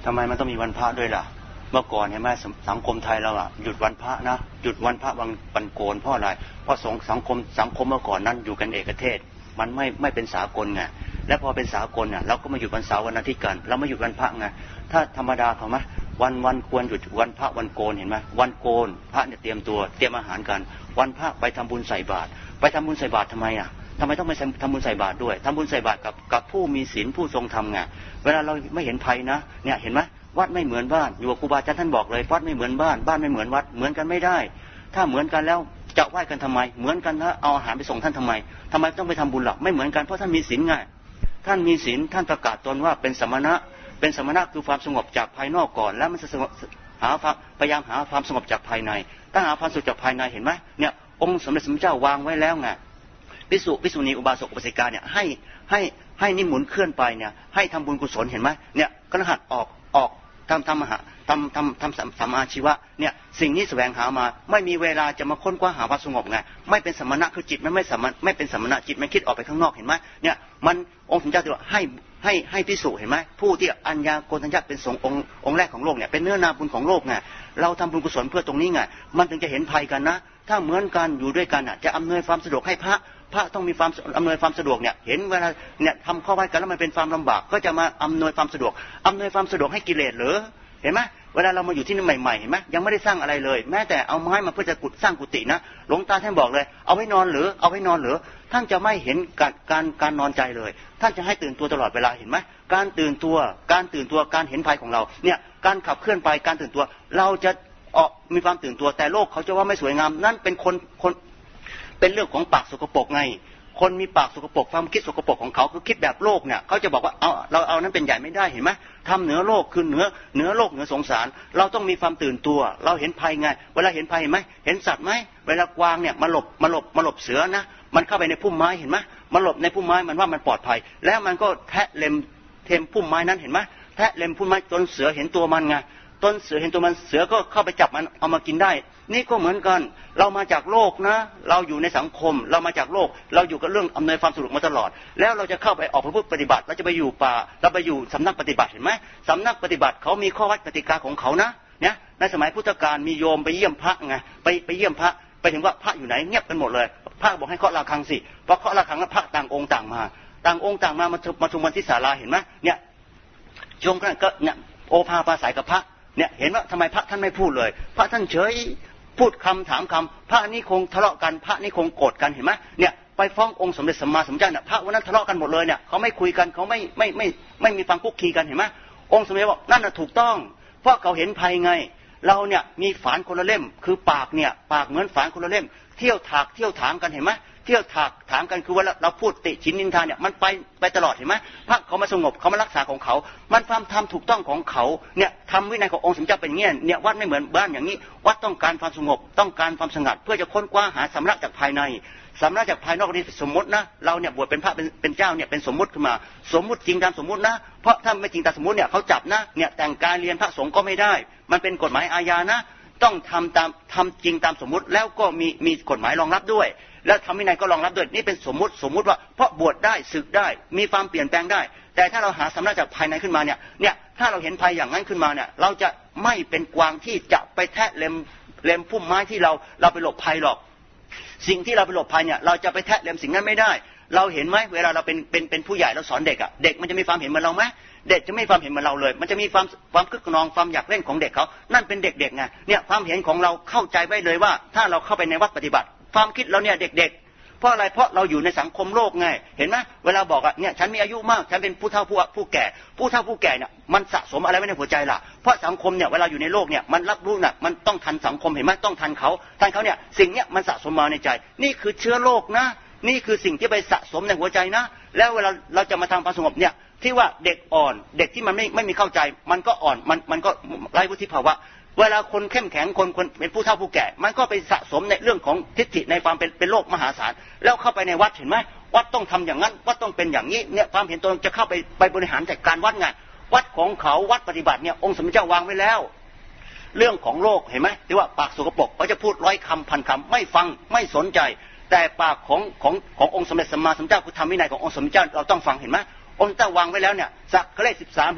ทำไมมันต้องมีวันพระด้วยล่ะเมื่อก่อนเห็นไหมสังคมไทยเราหยุดวันพระนะหยุดวันพระวันโกนเพราะอะไรเพราะสังคมเมื่อก่อนนั้นอยู่กันเอกเทศมันไม่เป็นสากลไงและพอเป็นสากลเราก็มาหยุดวันเสาร์วันอาทิตย์กันเราไม่หยุดวันพระไงถ้าธรรมดาเขาไหมวันควรหยุดวันพระวันโกนเห็นไหมวันโกนพระเนี่ยเตรียมอาหารกันวันพระไปทำบุญใส่บาตรไปทำบุญใส่บาตรทำไมทำไมต้องไปทำบุญใส่บาตรด้วยทำบุญใส่บาตรกับผู้มีศีลผู้ทรงธรรมไงเวลาเราไม่เห็นภัยนะเนี่ยเห็นไหมวัดไม่เหมือนบ้านอยู่กับครูบาอาจารย์ท่านบอกเลยวัดไม่เหมือนบ้านไม่เหมือนวัดเหมือนกันไม่ได้ถ้าเหมือนกันแล้วจะไหว้กันทำไมเหมือนกันแล้วเอาอาหารไปส่งท่านทำไมต้องไปทำบุญหรอกไม่เหมือนกันเพราะท่านมีศีลไงท่านมีศีลท่านประกาศตนว่าเป็นสมณะคือความสงบจากภายนอกก่อนแล้วมันจะพยายามหาความสงบจากภายในถ้าหาความสงบจากภายในเห็นไหมเนี่ยองค์สมเด็จสมเจ้าวางไว้แล้วไงภิกษุณีอุบาสกอุบาสิกาเนี่ยให้นิมนต์เคลื่อนไปเนี่ยให้ทำบุญกุศลเห็นไหมเนี่ยก็หัดออกทำสัมมาชีวะเนี่ยสิ่งนี้แสวงหามาไม่มีเวลาจะมาค้นคว้าหาความสงบไงไม่เป็นสมณะคือจิตไม่เป็นสมณะจิตไม่คิดออกไปข้างนอกเห็นไหมเนี่ยมันองค์สมเด็จตัวให้ภิกษุเห็นไหมผู้ที่อัญญาโกณทัญญะเป็นสงฆ์องค์แรกของโลกเนี่ยเป็นเนื้อนาบุญของโลกไงเราทำบุญกุศลเพื่อตรงนี้ไงมันถึงจะเห็นภัยกันนะถ้าเหมือนกันอยู่ด้วยกันจะอำนวยความสะดวกให้พระต้องมีความอำนวยความสะดวกเนี่ยเห็นเวลาเนี่ยทำข้อวัดกันแล้วมันเป็นความลำบากก็จะมาอำนวยความสะดวกให้กิเลสหรือเห็นไหมเวลาเรามาอยู่ที่นี่ใหม่ๆเห็นไหมยังไม่ได้สร้างอะไรเลยแม้แต่เอาไม้มาเพื่อจะสร้างกุฏินะหลวงตาท่านบอกเลยเอาไว้นอนหรือท่านจะไม่เห็นการนอนใจเลยท่านจะให้ตื่นตัวตลอดเวลาเห็นไหมการตื่นตัวการเห็นภัยของเราเนี่ยการขับเคลื่อนไปการตื่นตัวเราจะมีความตื่นตัวแต่โลกเขาจะว่าไม่สวยงามนั่นเป็นคนเป็นเรื่องของปากสกปรกไงคนมีปากสกปรกความคิดสกปรกของเขาคือคิดแบบโลกเนี่ยเขาจะบอกว่าเราเอานั้นเป็นใหญ่ไม่ได้เห็นไหมทำเหนือโลกคือเหนือโลกเหนือสงสารเราต้องมีความตื่นตัวเราเห็นภัยไงเวลาเห็นภัยเห็นไหมเห็นสัตว์ไหมเวลากวางเนี่ยมาหลบเสือนะมันเข้าไปในพุ่มไม้เห็นไหมมันหลบในพุ่มไม้มันว่ามันปลอดภัยแล้วมันก็แทะเล็มเทมพุ่มไม้นั้นเห็นไหมแทะเล็มพุ่มไม้จนเสือเห็นตัวมันไงต้นเสือเห็นตัวมันเสือก็เข้าไปจับมันเอามากินได้นี่ก็เหมือนกันเรามาจากโลกนะเราอยู่ในสังคมเรามาจากโลกเราอยู่กับเรื่องอำนวยความสะดวกมาตลอดแล้วเราจะเข้าไปออกปฏิบัติเราจะไปอยู่ป่าเราไปอยู่สำนักปฏิบัติเห็นไหมสำนักปฏิบัติเขามีข้อวัดกติกาของเขานะเนี่ยในสมัยพุทธกาลมีโยมไปเยี่ยมพระไงไปเยี่ยมพระไปถึงว่าพระอยู่ไหนเงียบกันหมดเลยพระบอกให้เคาะระฆังสิพอเคาะระฆังแล้วพระต่างองค์ต่างมามาชุมกันที่ศาลาเห็นไหมเนี่ยโยมก็เนี่ยโอภาปราศัยกับพระเนี่ยเห็นว่าทำไมพระท่านไม่พูดเลยพระท่านเฉยพูดคำถามคำพระนี่คงทะเลาะกันพระนี่คงโกรธกันเห็นไหมเนี่ยไปฟ้ององค์สมเด็จสัมมาสัมพุทธเจ้าเนี่ยพระวันนั้นทะเลาะกันหมดเลยเนี่ยเขาไม่คุยกันเขาไม่มีฟังคุกคีกันเห็นไหมองค์สมเด็จบอกนั่นน่ะถูกต้องเพราะเขาเห็นภัยไงเราเนี่ยมีฝานคนละเล่มคือปากเนี่ยปากเหมือนฝานคนละเล่มเที่ยวถางกันเห็นไหมเที่ยวถางกันคือว่าเราพูดติชินนินทาเนี่ยมันไปตลอดเห็นไหมพระเขามาสงบเขามารักษาของเขามันความทำถูกต้องของเขาเนี่ยทำวินัยขององค์สมเด็จเป็นเงี้ยเนี่ยวัดไม่เหมือนบ้านอย่างนี้วัดต้องการความสงบต้องการความสงัดเพื่อจะค้นคว้าหาสำลักจากภายในสำลักจากภายนอกนี่สมมตินะเราเนี่ยบวชเป็นพระเป็นเจ้าเนี่ยเป็นสมมติขึ้นมาสมมติจริงตามสมมตินะเพราะถ้าไม่จริงตามสมมติเนี่ยเขาจับนะเนี่ยแต่งกายเรียนพระสงฆ์ก็ไม่ได้มันเป็นกฎหมายอาญานะต้องทำจริงตามสมมติแล้วก็มีกฎหมายรองรับด้วยแล้วทำวินัยก็รองรับด้วยนี่เป็นสมมติว่าเพราะบวชได้ศึกได้มีความเปลี่ยนแปลงได้แต่ถ้าเราหาสำนักจากภายในขึ้นมาเนี่ยถ้าเราเห็นภัยอย่างนั้นขึ้นมาเนี่ยเราจะไม่เป็นกวางที่จะไปแทะเล็มพุ่มไม้ที่เราไปหลบภัยหรอกสิ่งที่เราไปหลบภัยเนี่ยเราจะไปแทะเล็มสิ่งนั้นไม่ได้เราเห็นไหมเวลาเราเป็นผู้ใหญ่เราสอนเด็กเด็กมันจะมีความเห็นเหมือนเราไหมเด็กจะไม่มีความเห็นเหมือนเราเลยมันจะมีความคึกขนองความอยากเล่นของเด็กเขานั่นเป็นเด็กไงเนี่ยความเห็นของเราเข้าใจไว้เลยว่าถ้าเราเข้าไปในวัดปฏิบัติความคิดเราเนี่ยเด็กเพราะอะไรเพราะเราอยู่ในสังคมโลกไงเห็นไหมเวลาบอกเนี่ยฉันมีอายุมากฉันเป็นผู้เฒ่าผู้แก่เนี่ยมันสะสมอะไรไว้ในหัวใจล่ะเพราะสังคมเนี่ยเวลาอยู่ในโลกเนี่ยมันรับรู้น่ะมันต้องทันสังคมเห็นไหมต้องทันเขาเนี่ยสิ่งเนี้ยมันสะสมมาในใจนี่คือเชื้อโรคนะนี่คือสิ่งที่ไปสะสมในหัวใจนะแล้วเวลาเราจะมาทำความสงบเนี่ยที่ว่าเด็กอ่อนเด็กที่มันไม่มีเข้าใจมันก็อ่อนมันก็ไร้วุฒิภาวะเวลาคนเข้มแข็งคนเป็นผู้เฒ่าผู้แก่มันก็ไปสะสมในเรื่องของทิฏฐิในความเป็นโลกมหาศาลแล้วเข้าไปในวัดเห็นไหมวัดต้องทำอย่างนั้นวัดต้องเป็นอย่างนี้เนี่ยความเห็นตนจะเข้าไปบริหารจัดการวัดไงวัดของเขาวัดปฏิบัติเนี่ยองค์สมเด็จเจ้าวางไว้แล้วเรื่องของโลกเห็นไหมที่ว่าปากสกปรกเขาจะพูด100 คำพันคำไม่ฟังไม่สนใจแต่ปากขององค์สมเด็จสัมมาสัมพุทธเจ้าคือธรรมวินัยขององค์สมเด็จเจ้าเราต้องฟังเห็นไหมองค์เจ้าวางไว้แล้วเนี่ยสักเลข13เห็นไหม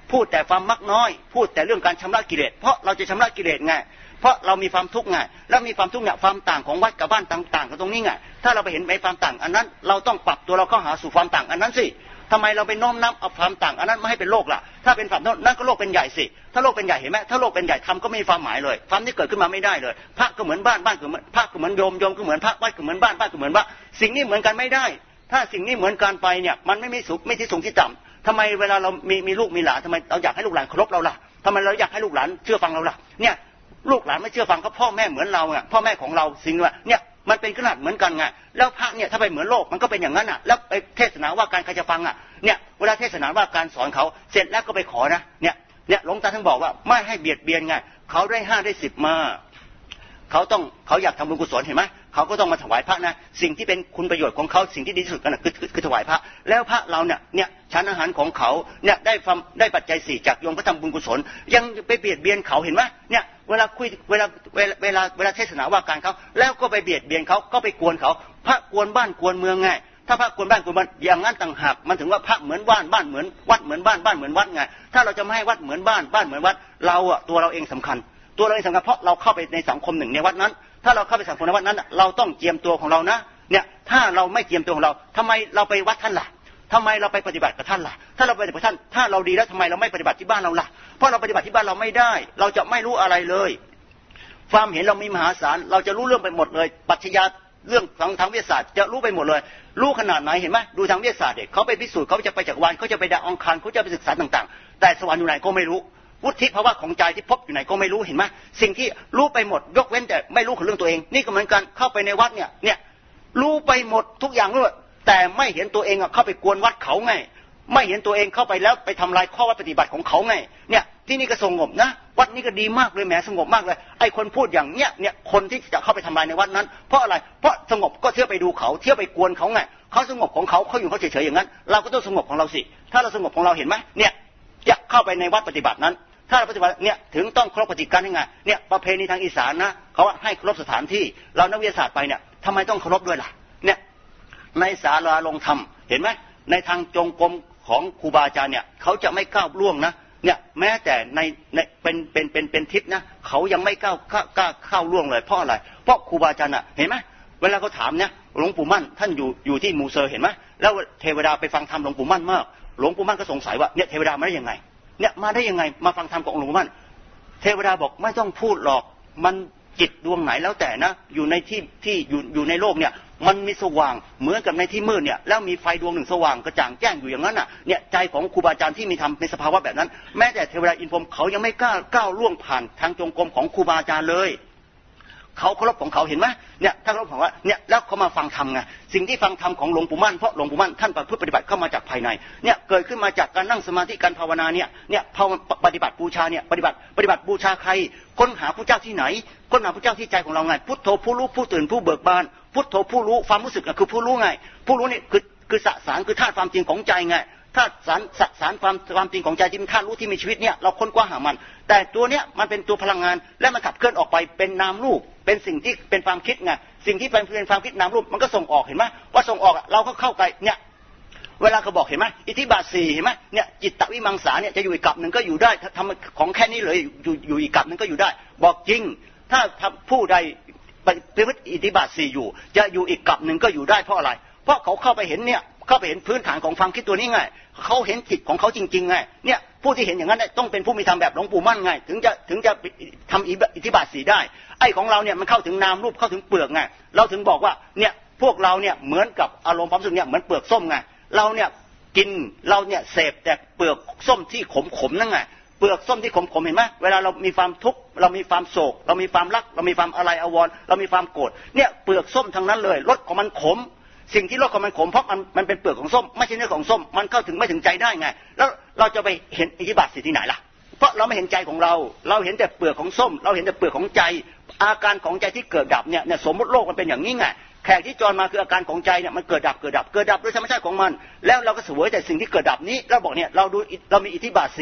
พูดแต่ความมักน้อยพูดแต่เรื่องการชำระกิเลสเพราะเราจะชำระกิเลสไงเพราะเรามีความทุกข์ไงแล้วมีความทุกข์เนี่ยความต่างของวัดกับบ้านต่างๆกันตรงนี้ไงถ้าเราไปเห็นในความต่างอันนั้นเราต้องปรับตัวเราเข้าหาสู่ความต่างอันนั้นสิทำไมเราไปน้อมนำเอาความต่างอันนั้นมาให้เป็นโลกล่ะถ้าเป็นความนั้นก็โลกเป็นใหญ่สิถ้าโลกเป็นใหญ่เห็นไหมถ้าโลกเป็นใหญ่ทำก็ไม่มีความหมายเลยความที่เกิดขึ้นมาไม่ได้เลยพระก็เหมือนบ้านบ้านก็เหมือนพระก็เหมือนโยมโยมก็เหมือนพระวัดก็เหมือนบ้านบ้านก็เหมือนวัดสิ่งนี้เหมือนกันไม่ได้ถ้าสิ่งนี้เหมือนกันไปเนี่ยมันไม่มีสุขไม่ที่สูงที่ต่ำทำไมเวลาเรามีลูกมีหลานทำไมเราอยากให้ลูกหลานเคารพเราล่ะทำไมเราอยากให้ลูกหลานเชื่อฟังเราล่ะเนี่ยลูกหลานไม่เชื่อฟังก็พ่อแม่เหมือนเราไงพ่อแม่ของเราสิ่งว่าเนี่ยมันเป็นขนาดเหมือนกันไงแล้วพระเนี่ยถ้าไปเหมือนโลกมันก็เป็นอย่างนั้นอ่ะแล้วไปเทศนาว่าการใครจะฟังอ่ะเนี่ยเวลาเทศนาว่าการสอนเขาเสร็จแล้วก็ไปขอนะเนี่ยหลวงตาท่านบอกว่าไม่ให้เบียดเบียนไงเขาได้5ได้10มาเขาอยากทำบุญกุศลเห็นไหมเขาก็ต้องมาถวายพระนะสิ่งที่เป็นคุณประโยชน์ของเขาสิ่งที่ดีที่สุดกันนะคือถวายพระแล้วพระเราเนี่ยฉันอาหารของเขาเนี่ยได้ปัจจัย4จากโยมพระทำบุญกุศลยังไปเบียดเบียนเขาเห็นไหมเนี่ยเวลาเทศนาว่าการเขาแล้วก็ไปเบียดเบียนเขาก็ไปกวนเขาพระกวนบ้านกวนเมืองไงถ้าพระกวนบ้านกวนเมืองอย่างนั้นต่างหากมันถึงว่าพระเหมือนบ้านบ้านเหมือนวัดเหมือนบ้านบ้านเหมือนวัดไงถ้าเราจะไม่ให้วัดเหมือนบ้านบ้านเหมือนวัดเราอะตัวเราเองสำคัญตัวเราเองสำคัญเพราะเราเข้าไปในสังคมหนึ่งในวัดนั้นถ้าเราเข้าไปสังคมในวัดนั้นเราต้องเจียมตัวของเรานะเนี่ยถ้าเราไม่เจียมตัวของเราทำไมเราไปวัดท่านล่ะทำไมเราไปปฏิบัติกับท่านล่ะถ้าเราไปปฏิบัติท่านถ้าเราดีแล้วทำไมเราไม่ปฏิบัติที่บ้านเราล่ะเพราะเราปฏิบัติที่บ้านเราไม่ได้เราจะไม่รู้อะไรเลยความเห็นเรามีมหาศาลเราจะรู้เรื่องไปหมดเลยปรัชญาเรื่องทางวิทยาศาสตร์จะรู้ไปหมดเลยรู้ขนาดไหนเห็นไหมดูทางวิทยาศาสตร์เด็กเขาไปพิสูจน์เขาจะไปจักรวาลเขาจะไปดาวอังคารเขาจะไปศึกษาต่างๆแต่สวรรค์อยู่ไหนก็ไม่รู้วุฒิภาวะของใจที่พบอยู่ไหนก็ไม่รู้เห็นไหมสิ่งที่รู้ไปหมดยกเว้นแต่ไม่รู้ของเรื่องตัวเองนี่ก็เหมือนกันเข้าไปในวัดเนี่ยรู้ไปหมดทุกอย่างเลยแต่ไม่เห็นตัวเองเข้าไปกวนวัดเขาไงไม่เห็นตัวเองเข้าไปแล้วไปทำลายข้อวัดปฏิบัติของเขาไงเนี่ยที่นี่ก็สงบนะวัดนี้ก็ดีมากเลยแหมสงบมากเลยไอ้คนพูดอย่างเนี่ยคนที่จะเข้าไปทำลายในวัดนั้นเพราะอะไรเพราะสงบก็เที่ยวไปดูเขาเที่ยวไปกวนเขาไงเขาสงบของเขาอยู่เขาเฉยๆอย่างนั้นเราก็ต้องสงบของเราสิถ้าเราสงบของเราเห็นไหมเนี่ยจะเข้าไปในวัดปฏิบัตินั้นถ้าเราปฏิบัติเนี่ยถึงต้องเคารพปฏิการยังไงเนี่ยประเพณีทางอีสานนะเขาว่าให้เคารพสถานที่เรานักวิทยาศาสตร์ไปเนี่ยทำไมต้องเคารพด้วยล่ะเนี่ยในศาลาลงธรรมเห็นไหมในทางจงกรมของครูบาอาจารย์เนี่ยเขาจะไม่ก้าวล่วงนะเนี่ยแม้แต่ในเป็นทิศนะเขายังไม่ก้าวเข้าล่วงเลยเพราะอะไรเพราะครูบาอาจารย์น่ะเห็นไหมเวลาเขาถามเนี่ยหลวงปู่มั่นท่านอยู่ที่มูเซอร์เห็นไหมแล้วเทวดาไปฟังธรรมหลวงปู่มั่นมากหลวงปู่มั่นก็สงสัยว่าเนี่ยเทวดามาได้ยังไงเนี่ยมาได้ยังไงมาฟังธรรมของหลวงปู่มั่นเทวดาบอกไม่ต้องพูดหรอกมันจิตดวงไหนแล้วแต่นะอยู่ในที่อยู่ในโลกเนี่ยมันมีสว่างเหมือนกับในที่มืดเนี่ยแล้วมีไฟดวงหนึ่งสว่างกระจ่างแจ้งอยู่อย่างนั้นน่ะเนี่ยใจของครูบาอาจารย์ที่มีธรรมในสภาวะแบบนั้นแม้แต่เทวดาอินพรหมเขายังไม่ก้าวล่วงผ่านทางจงกรมของครูบาอาจารย์เลยเขาเคารพของเขาเห็นไหมเนี่ยถ้าเคารพของว่าเนี่ยแล้วเขามาฟังธรรมไงสิ่งที่ฟังธรรมของหลวงปู่มั่นเพราะหลวงปู่มั่นท่านประพฤติปฏิบัติเข้ามาจากภายในเนี่ยเกิดขึ้นมาจากการนั่งสมาธิการภาวนาเนี่ยปฏิบัติบูชาเนี่ยปฏิบัติบูชาใครค้นหาพระเจ้าที่ไหนค้นหาพระเจ้าที่ใจของเราไงพุทโธผู้รู้ผู้ตื่นผู้เบิกบานพุทโธผู้รู้ความรู้สึกคือผู้รู้ไงผู้รู้นี่คือสสารคือธาตุความจริงของใจไงธาตุสารความจริงของใจที่เป็นธาตุรู้ที่มีชีวิตเนี่ยเราค้นคว้าหามันแต่ตัวเนี้ยมันเป็นตัวพลังงานและมันขับเคลื่อนออกไปเป็นนามรูปเป็นสิ่งที่เป็นความคิดไงสิ่งที่เป็นความคิดนามรูปมันก็ส่งออกเห็นไหมว่าส่งออกเราก็เข้าไปเนี่ยเวลาเขาบอกเห็นไหมอิทธิบาท4เห็นไหมเนี่ยจิตตวิมังสาเนี่ยจะอยู่อีกกับหนึ่งก็อยู่ได้ทำของแค่นี้เลยอยู่อีกกับหนึ่งก็อยู่ได้บอกจริงถ้าผู้ใดปฏิบัติอิทธิบาท4อยู่จะอยู่อีกกับหนึ่งก็อยู่ได้เพราะอะไรเพราะเขาเข้าไปเห็นเนี่ยเข้าไปเห็นพื้นฐานของความคิดตัวนี้ไงเขาเห็นจิตของเขาจริงๆไงเนี่ยผู้ที่เห็นอย่างนั้นต้องเป็นผู้มีธรรมแบบหลวงปู่มั่นไงถึงจะทำอิทธิบาท4ได้ไอ้ของเราเนี่ยมันเข้าถึงนามรูปเข้าถึงเปลือกไงเราถึงบอกว่าเนี่ยพวกเราเนี่ยเหมือนกับอารมณ์ความรู้สึกเนี่ยเหมือนเปลือกส้มไงเราเนี่ยกินเราเนี่ยเสพแต่เปลือกส้มที่ขมนั่นไงเปลือกส้มที่ขมเห็นไหมเวลาเรามีความทุกข์เรามีความโศกเรามีความรักเรามีความอะไรอาวรณ์เรามีความโกรธเนี่ยเปลือกส้มทั้งนั้นเลยรสของมันขมสิ่งที่รสของมันขมเพราะมันเป็นเปลือกของส้มไม่ใช่เนื้อของส้มมันเข้าถึงไม่ถึงใจได้ไงแล้วเราจะไปเห็นอิทธิบาท4ที่ไหนล่ะเพราะเราไม่เห็นใจของเราเห็นแต่เปลือกของส้มเราเห็นแต่เปลือกของใจอาการของใจที่เกิดดับเนี่ยสมมติโลกมันเป็นอย่างนี้ไงแขกที่จรมาคืออาการของใจเนี่ยมันเกิดดับโดยธรรมชาติของมันแล้วเราก็เสวยแต่สิ่งที่เกิดดับนี้เราบอกเนี่ยเรามีอิทธิบาท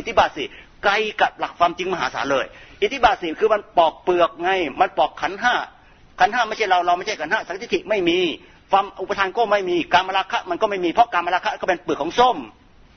4ไกลกับหลักความจริงมหาศาลเลยอิทธิบาท4คือมันปอกเปลือกไงมันปอกขันธ์5ไม่ใช่เราไม่ใช่ขันธ์5สังทิฏฐิไม่มีความอุปทานก็ไม่มีการมราคะมันก็ไม่มีเพราะการมราคะก็เป็นเปลือกของส้ม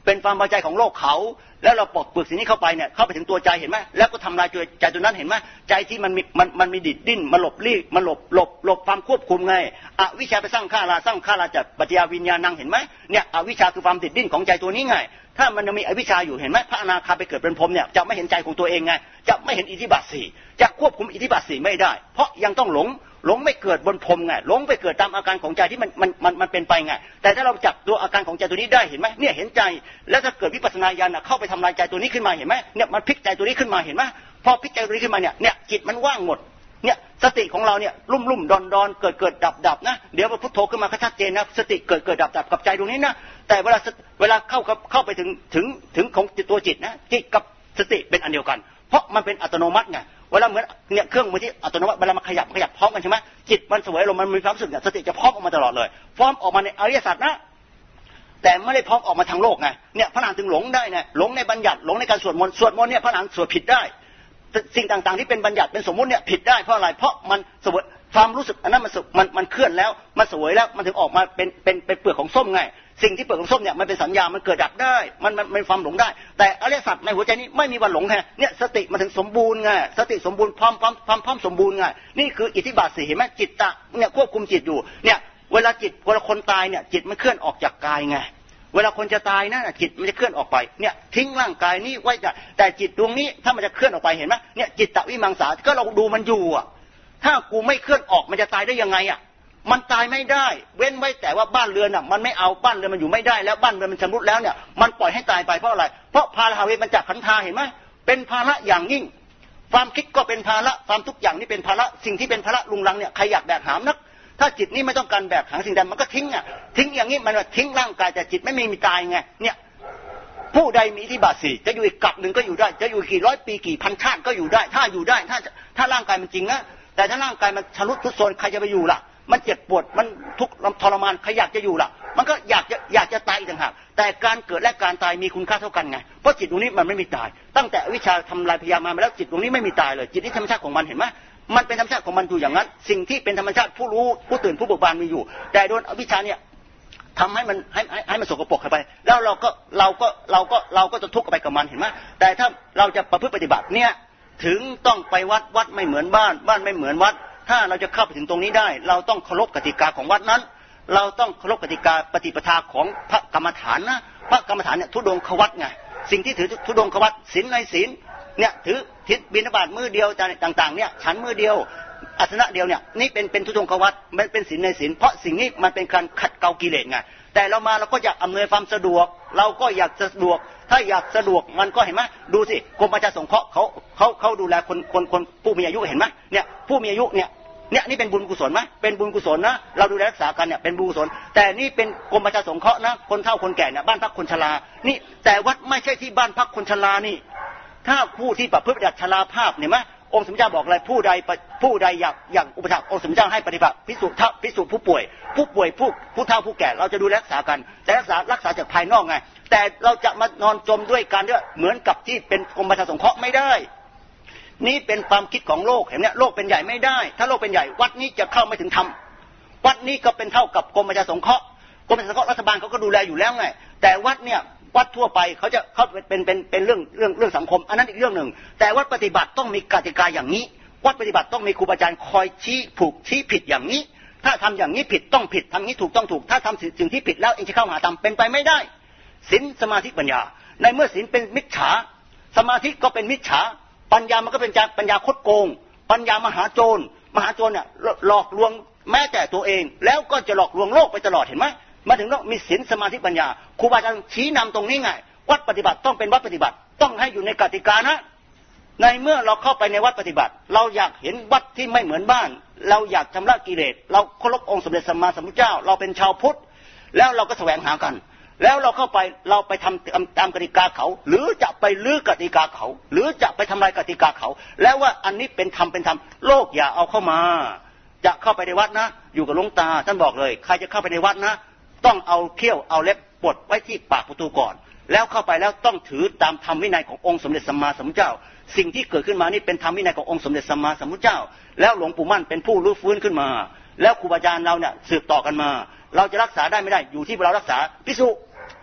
เป็นความพอใจของโลกเขาแล้วเราปลดเปลือกสิ่งนี้เข้าไปเนี่ยเข้าไปถึงตัวใจเห็นไหมแล้วก็ทำลายใจตัวนั้นเห็นไหมใจที่มันมีดิดดิ้นมันหลบลี้มันหลบความควบคุมไงอวิชชาไปสร้างข้าราจะปัจจยวิญญาณังเห็นไหมเนี่ยอวิชชาคือความดิดดิ้นของใจตัวนี้ไงถ้ามันยังมีอวิชชาอยู่เห็นไหมพระอนาคาไปเกิดเป็นพรหมเนี่ยจะไม่เห็นใจของตัวเองไงจะไม่เห็นอิทธิบาท4จะควบคุมอิทธิบาท4ไม่ได้เพราะยังต้องหลงไม่เกิดบนพรหมไงหลงไปเกิดตามอาการของใจที่มันเป็นไปไงแต่ถ้าเราจับตัวอาการของใจตัวนี้ได้เห็นไหมเนี่ยเห็นใจแล้วถ้าเกิดวิปัสสนาญาณเข้าไปทำลายใจตัวนี้ขึ้นมาเห็นไหมเนี่ยมันพลิกใจตัวนี้ขึ้นมาเห็นไหมพอพลิกใจตัวนี้ขึ้นมาเนี่ยจิตมันว่างหมดเนี่ยสติของเราเนี่ยลุ่มดอนเกิดดับนะเดี๋ยวพอพุทโธขึ้นมาก็ชัดเจนนะสติเกิดดับกับใจตรงนี้นะแต่เวลาเข้าไปถึงของตัวจิตนะจิตกับสติเป็นอันเดียวกันเพราะมันเป็นอัตโนมัติไงเวลาเหมือนเนี่ยเครื่องมือที่อัตโนมัติเวลามันขยับพร้อมกันใช่ไหมจิตมันเสวยลมมันมีความรู้สึกเนี่ยสติจะพร้อมออกมาตลอดเลยพร้อมออกมาในอริยสัจนะแต่ไม่ได้พร้อมออกมาทางโลกไงเนี่ยพระนางถึงหลงได้ไงหลงในบัญญัติหลงในการสวดมนต์เนี่ยพระนางสวดผิดได้สิ่งต่างๆที่เป็นบัญญัติเป็นสมมุติเนี่ยผิดได้เพราะอะไรเพราะมันเสวยความรู้สึกอันนั้นมันเคลื่อนแล้วมันเสวยแล้วมันถึงออกมาเป็นเปลือกของส้มไงสิ่งที่เปลือกของส้มเนี่ยมันเป็นสัญญามันเกิดดับได้มันความหลงได้แต่อริยสัจในหัวใจนี้ไม่มีวันหลงไงเนี่ยสติมันถึงสมบูรณ์ไงสติสมบูรณ์พร้อมสมบูรณ์ไงนี่คืออิทธิบาท4เห็นไหมจิตตะเนี่ยควบคุมจิตอยู่เนี่ยเวลาคนตายเนี่ยจิตมันเคลื่อนออกจากกายไงเวลาคนจะตายนะจิตมันจะเคลื่อนออกไปเนี่ยทิ้งร่างกายนี้ไว้แต่จิตดวงนี้ถ้ามันจะเคลื่อนออกไปเห็นไหมเนี่ยจิตตวิมังสาก็เราดูมันอยู่อ่ะถ้ากูไม่เคลื่อนออกมันจะตายได้ยังไงอ่ะมันตายไม่ได้เว้นไว้แต่ว่าบ้านเรือนน่ะมันไม่เอาบ้านเรือนมันอยู่ไม่ได้แล้วบ้านเรือนมันชำรุดแล้วเนี่ยมันปล่อยให้ตายไปเพราะอะไรเพราะภาระเวมันจากขันธาเห็นไหมเป็นภาระอย่างยิ่งความคิดก็เป็นภาระความทุกอย่างนี่เป็นภาระสิ่งที่เป็นภาระลุงลังเนี่ยใครอยากแบกหามนักถ้าจิตนี่ไม่ต้องการแบกหามสิ่งใดมันก็ทิ้งอ่ะทิ้งอย่างนี้มันทิ้งร่างกายแต่จิตไม่มีตายไงเนี่ยผู้ใดมีอิทธิบาท4จะอยู่อีกกับหนึ่งก็อยู่ได้จะอยู่กี่ร้อยปีกี่พันชาติก็อยู่ได้ถ้าอยู่ได้ถ้าร่างกายมันจริงนะแต่ถ้าร่างกายมันชำรุดทรุดโทรมใครจะไปอยู่ล่ะมันเจ็บปวดมันทุกข์ทรมานใครอยากจะอยู่ล่ะมันก็อยากจะตายอีกต่างหากแต่การเกิดและการตายมีคุณค่าเท่ากันไงเพราะจิตดวงนี้มันไม่มีตายตั้งแต่วิชาทำลายพยามาแล้วจิตดวงนี้ไม่มีตายเลยจิตที่ธรรมชาติของมันเห็นไหมมันเป็นธรรมชาติของมันอยู่อย่างนั้นสิ่งที่เป็นธรรมชาติผู้รู้ผู้ตื่นผู้เบิกบานมีอยู่แต่โดนอวิชชาเนี่ยทำให้มันสกปรกเข้าไปแล้วเราก็จะทุกข์ไปกับมันเห็นไหมแต่ถ้าเราจะประพฤติปฏิบัติเนี่ยถึงต้องไปวัดไม่เหมือนบ้านไม่เหมือนวัดถ้าเราจะเข้าไปถึงตรงนี้ได้เราต้องเคารพกติกาของวัดนั้นเราต้องเคารพกติกาปฏิปทาของพระกรรมฐานนะพระกรรมฐานเนี่ยทุดงควัตไงสิ่งที่ถือทุดงควัตศีลในศีลเนี่ยถือทิศบิณฑบาตมือเดียวต่างๆเนี่ยฉันมือเดียวอาสนะเดียวเนี่ยนี่เป็นทุดงควัตมันเป็นศีลในศีลเพราะสิ่งนี้มันเป็นการขัดเกลากิเลสไงแต่เรามาเราก็อยากอำนวยความสะดวกเราก็อยากสะดวกถ้าอยากสะดวกมันก็เห็นไหมดูสิกรมประชาสงเคราะห์เขาดูแลคนผู้มีอายุเห็นไหมเนี่ยผู้มีอายุเนี่ยนี่เป็นบุญกุศลไหมเป็นบุญกุศลนะเราดูแลรักษากันเนี่ยเป็นบุญกุศลแต่นี่เป็นกรมประชาสงเคราะห์นะคนเฒ่าคนแก่เนี่ยบ้านพักคนชรานี่แต่วัดไม่ใช่ที่บ้านพักคนชรานี่ถ้าผู้ที่ประพฤติปฏิบัติชราภาพเนี่ยมั้ยองค์สมเด็จเจ้าบอกอะไรผู้ใดอยากอุปถัมภ์องค์สมเด็จเจ้าให้ปฏิบัติภิกษุผู้ป่วยผู้เฒ่าผู้แก่เราจะดูแลรักษากันแต่รักษาจากภายนอกไงแต่เราจะมานอนจมด้วยกันด้วยเหมือนกับที่เป็นกรมประชาสงเคราะห์ไม่ได้นี่เป็นความคิดของโลกเห็นไหมโลกเป็นใหญ่ไม่ได้ถ้าโลกเป็นใหญ่วัดนี้จะเข้าไม่ถึงธรรมวัดนี้ก็เป็นเท่ากับกรมประชาสงเคราะห์กรมประชาสงเคราะห์รัฐบาลเขาก็ดูแลอยู่แล้วไงแต่วัดเนี่ยวัดทั่วไปเขาจะเป็นเรื่องสังคมอันนั้นอีกเรื่องหนึ่งแต่วัดปฏิบัติต้องมีกติกาอย่างนี้วัดปฏิบัติต้องมีครูบาอาจารย์คอยชี้ผิดอย่างนี้ถ้าทำอย่างนี้ผิดต้องผิดทำนี้ถูกต้องถูกถ้าทำสิ่งที่ผิดแล้วเองจะเข้าหาธรรมเป็นไปไม่ได้ศีลสมาธิปัญญาในเมื่อศีลเป็นมิจฉาสมาธิก็เป็นมิจฉาปัญญามันก็เป็นปัญญาคดโกงปัญญามหาโจรเนี่ยหลอกลวงแม้แต่ตัวเองแล้วก็จะหลอกลวงโลกไปตลอดเห็นไหมมาถึงต้องมีศีลสมาธิปัญญาครูบาอาจารย์ชี้นำตรงนี้ไงวัดปฏิบัติต้องเป็นวัดปฏิบัติต้องให้อยู่ในกติกานะในเมื่อเราเข้าไปในวัดปฏิบัติเราอยากเห็นวัดที่ไม่เหมือนบ้านเราอยากชำระกิเลสเราเคารพองค์สมเด็จสัมมาสัมพุทธเจ้าเราเป็นชาวพุทธแล้วเราก็แสวงหากันแล้วเราเข้าไปเราไปทำตามกติกาเขาหรือจะไปลื้อกติกาเขาหรือจะไปทำลายกติกาเขาแล้วว่าอันนี้เป็นธรรมโลกอย่าเอาเข้ามาจะเข้าไปในวัดนะอยู่กับหลวงตาท่านบอกเลยใครจะเข้าไปในวัดนะต้องเอาเขี้ยวเอาเล็บปดไว้ที่ปากประตูก่อนแล้วเข้าไปแล้วต้องถือตามธรรมวินัยขององค์สมเด็จสัมมาสัมพุทธเจ้าสิ่งที่เกิดขึ้นมานี่เป็นธรรมวินัยขององค์สมเด็จสัมมาสัมพุทธเจ้าแล้วหลวงปู่มั่นเป็นผู้รื้อฟื้นขึ้นมาแล้วครูบาอาจารย์เราเนี่ยสืบต่อกันมาเราจะรักษาได้ไม่ได้อยู่ที่เรารักษาภิก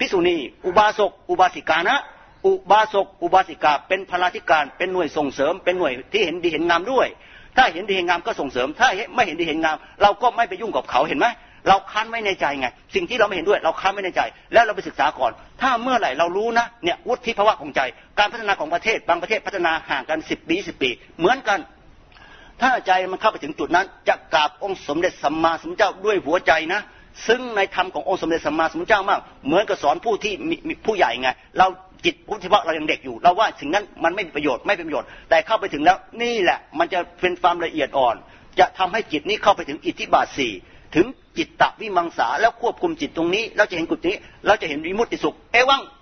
ภิกษุณีอุบาสกอุบาสิกานะอุบาสกอุบาสิกาเป็นพลาธิการเป็นหน่วยส่งเสริมเป็นหน่วยที่เห็นดีเห็นงามด้วยถ้าเห็นดีเห็นงามก็ส่งเสริมถ้าไม่เห็นดีเห็นงามเราก็ไม่ไปยุ่งกับเขาเห็นไหมเราค้านไว้ในใจไงสิ่งที่เราไม่เห็นด้วยเราค้านไว้ในใจแล้วเราไปศึกษาก่อนถ้าเมื่อไหร่เรารู้นะเนี่ยวุฒิภาวะของใจการพัฒนาของประเทศบางประเทศพัฒนาห่างกัน10 ปี20 ปีเหมือนกันถ้าใจมันเข้าไปถึงจุดนั้นจะกราบองค์สมเด็จสัมมาสัมพุทธเจ้าด้วยหัวใจนะซึ่งในธรรมขององค์สมเด็จสัมมาสัมพุทธเจ้ามากเหมือนกับสอนผู้ที่มีผู้ใหญ่ไงเราจิตวุฒิภาวะเรายังเด็กอยู่เราว่าสิ่งนั้นมันไม่มีประโยชน์ไม่เป็นประโยชน์แต่เข้าไปถึงแล้วนี่แหละมันจะเป็นความละเอียดอ่อนจะทำให้จิตนี้เข้าไปถึงอิทธิบาท4ถึงจิตตวิมังสาแล้วควบคุมจิตตรงนี้แล้วจะเห็นกุฏนี้แล้วจะเห็นวิมุตติสุขเอวัง